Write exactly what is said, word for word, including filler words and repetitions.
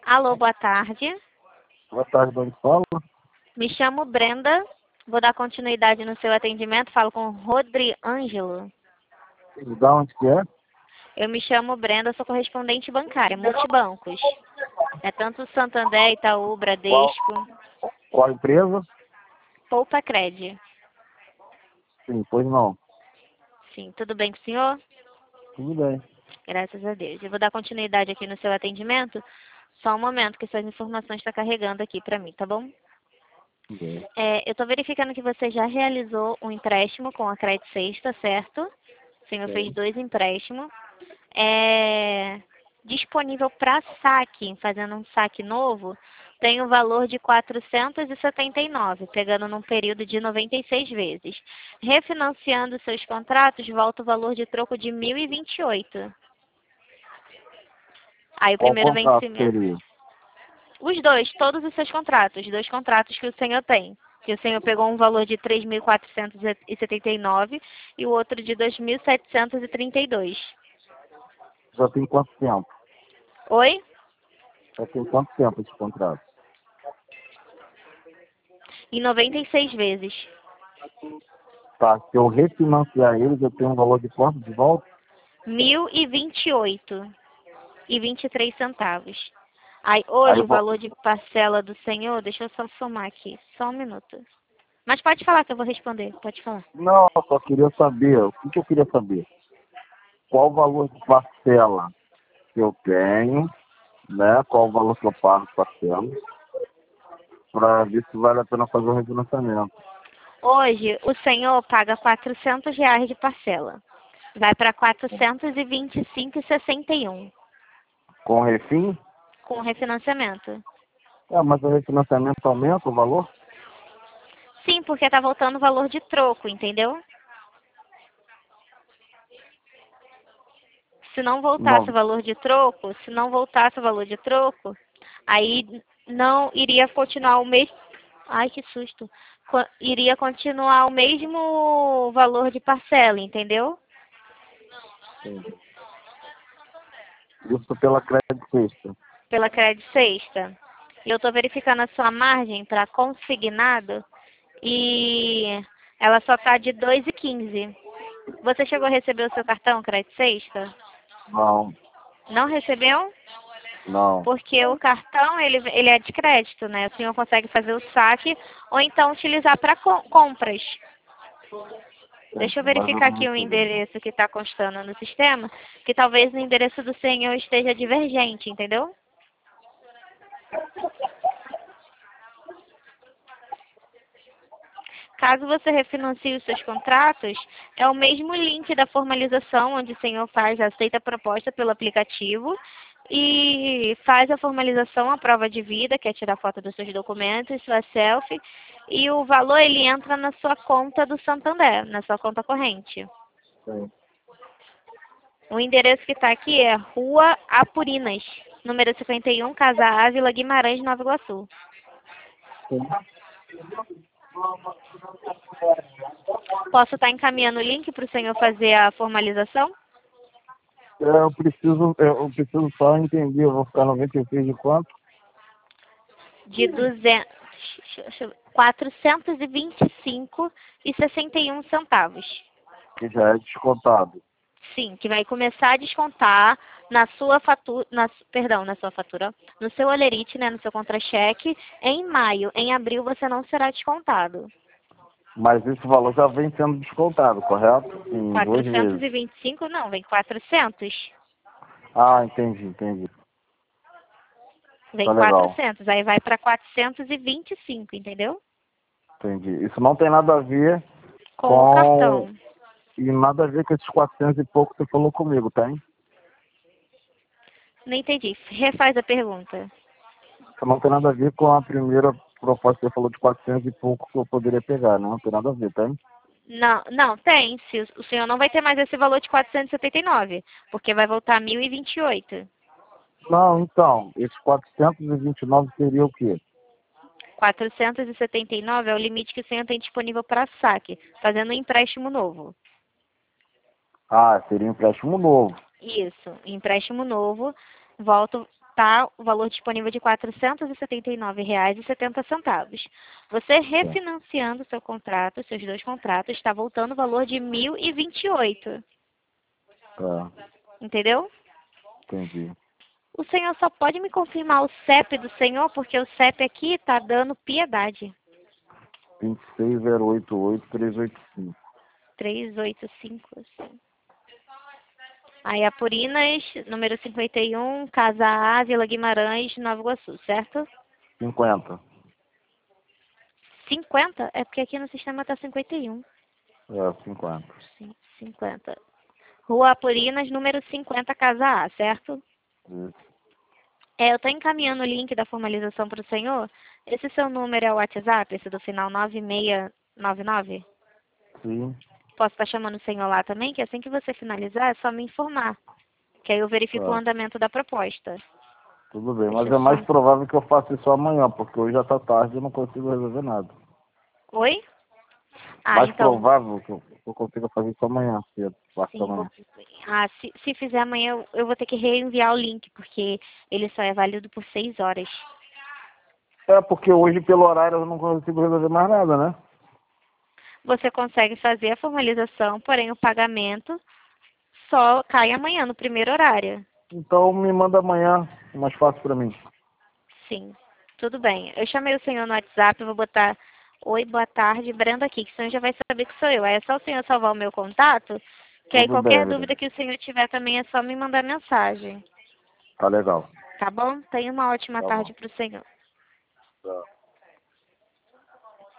Alô, boa tarde. Boa tarde, Dona Paula. Me chamo Brenda. Vou dar continuidade no seu atendimento. Falo com Rodri Ângelo. Da onde que é? Eu me chamo Brenda, sou correspondente bancária, multibancos. É tanto Santander, Itaú, Bradesco, Qual empresa? Poupa Cred. Sim, pois não. Sim, tudo bem com o senhor? Tudo bem. Graças a Deus. Eu vou dar continuidade aqui no seu atendimento. Só um momento que suas informações estão carregando aqui para mim, tá bom? Tudo bem. É, eu estou verificando que você já realizou um empréstimo com a Credit Sexta, certo? O senhor fez Sim. dois empréstimos. É, disponível para saque, fazendo um saque novo, tem o valor de quatrocentos e setenta e nove, pegando num período de noventa e seis vezes. Refinanciando seus contratos, volta o valor de troco de mil e vinte e oito. Aí o Qual primeiro contrato vencimento. seria? Os dois, todos os seus contratos, dois contratos que o senhor tem. Que o senhor pegou um valor de três mil quatrocentos e setenta e nove e o outro de dois mil setecentos e trinta e dois. Já tem quanto tempo? Oi? Já tem quanto tempo esse contrato? Em noventa e seis vezes. Tá, se eu refinanciar eles, eu tenho um valor de quanto de volta? Mil e vinte e oito e vinte e três centavos. Aí Aí hoje eu o vou... valor de parcela do senhor, deixa eu só somar aqui, só um minuto. Mas pode falar que eu vou responder, pode falar. Não, eu só queria saber, o que, que eu queria saber? Qual o valor de parcela que eu tenho, né? Qual o valor que eu pago de parcela, para ver se vale a pena fazer o refinanciamento. Hoje o senhor paga quatrocentos reais de parcela. Vai para quatrocentos e vinte e cinco e sessenta e um Com refim? com refinanciamento. É, mas o refinanciamento aumenta o valor? Sim, porque tá voltando o valor de troco, entendeu? Se não voltasse o Não. valor de troco, se não voltasse o valor de troco, aí não iria continuar o mesmo. Ai, que susto. Co- Iria continuar o mesmo valor de parcela, entendeu? Isso pela crédito sexta. Pela Credit Sexta. E eu estou verificando a sua margem para consignado e ela só está de dois e quinze. Você chegou a receber o seu cartão Credit Sexta? Não, Não recebeu? não. Porque o cartão, ele, ele é de crédito, né? O senhor consegue fazer o saque ou então utilizar para compras. Deixa eu Mas eu verificar não aqui o recebi. endereço que está constando no sistema, que talvez o endereço do senhor esteja divergente, entendeu? Caso você refinancie os seus contratos, é o mesmo link da formalização, onde o senhor faz, aceita a proposta pelo aplicativo e faz a formalização, a prova de vida, que é tirar foto dos seus documentos, sua selfie, e o valor ele entra na sua conta do Santander, na sua conta corrente. Sim. O endereço que está aqui é Rua Apurinas, número cinquenta e um, Casa Ávila, Guimarães, Nova Iguaçu. Sim. Posso estar encaminhando o link para o senhor fazer a formalização? É, Eu preciso, eu preciso só entender, eu vou ficar noventa e seis de quanto? De duzentos, deixa eu ver, quatrocentos e vinte e cinco e sessenta e um centavos. Que já é descontado. Sim, que vai começar a descontar na sua fatura, na, perdão, na sua fatura, no seu olerite, né, no seu contra-cheque, em maio. Em abril você não será descontado. Mas esse valor já vem sendo descontado, correto? Em duas quatrocentos vezes. e vinte e cinco não, vem quatrocentos. Ah, entendi, entendi. Vem Tá legal. quatrocentos, aí vai para quatrocentos e vinte e cinco, entendeu? Entendi. Isso não tem nada a ver Com o com... cartão. E nada a ver com esses quatrocentos e pouco que você falou comigo, tem? Não entendi. Refaz a pergunta. Isso não tem nada a ver com a primeira proposta que você falou de quatrocentos e pouco que eu poderia pegar, né? Não tem nada a ver, tem? Não, não, tem. Se o senhor não vai ter mais esse valor de quatrocentos e setenta e nove, porque vai voltar mil e vinte e oito. Não, então, esses quatrocentos e vinte e nove seria o quê? quatrocentos e setenta e nove é o limite que o senhor tem disponível para saque, fazendo um empréstimo novo. Ah, seria um empréstimo novo. Isso, empréstimo novo, volta. tá o valor disponível de quatrocentos e setenta e nove reais e setenta centavos. Você refinanciando o seu contrato, seus dois contratos, está voltando o valor de mil e vinte e oito. Tá, Entendeu? entendi. O senhor só pode me confirmar o C E P do senhor, porque o C E P aqui está dando piedade. vinte e seis zero oito oito três oito cinco. três oito cinco, assim. Aí, Apurinas, número cinquenta e um, Casa A, Vila Guimarães, Nova Iguaçu, certo? cinquenta. cinquenta? É porque aqui no sistema está cinquenta e um. É, cinquenta. Sim, cinquenta. Rua Apurinas, número cinquenta, Casa A, certo? Isso. É, eu estou encaminhando o link da formalização para o senhor. Esse seu número é o WhatsApp, esse do final nove seis nove nove? Sim. Posso estar chamando o senhor lá também, que assim que você finalizar é só me informar. Que aí eu verifico o Tá. andamento da proposta. Tudo bem, Deixa mas eu é mais só... provável que eu faça isso amanhã, porque hoje já tá tarde e eu não consigo resolver nada. Oi? Ah, Mais então, provável que eu, que eu consiga fazer isso amanhã, cedo, quarta da sim, vou... manhã. Ah, se, se fizer amanhã, eu, eu vou ter que reenviar o link, porque ele só é válido por seis horas. É, porque hoje pelo horário eu não consigo resolver mais nada, né? Você consegue fazer a formalização, porém o pagamento só cai amanhã, no primeiro horário. Então me manda amanhã, mais fácil pra mim. Sim, tudo bem. Eu chamei o senhor no WhatsApp, eu vou botar oi, boa tarde, Brenda aqui, que o senhor já vai saber que sou eu. Aí é só o senhor salvar o meu contato, que aí Tudo bem, qualquer Brenda. dúvida que o senhor tiver também é só me mandar mensagem. Tá legal. Tá bom? Tenha uma ótima Tá bom. tarde para o senhor. Tá.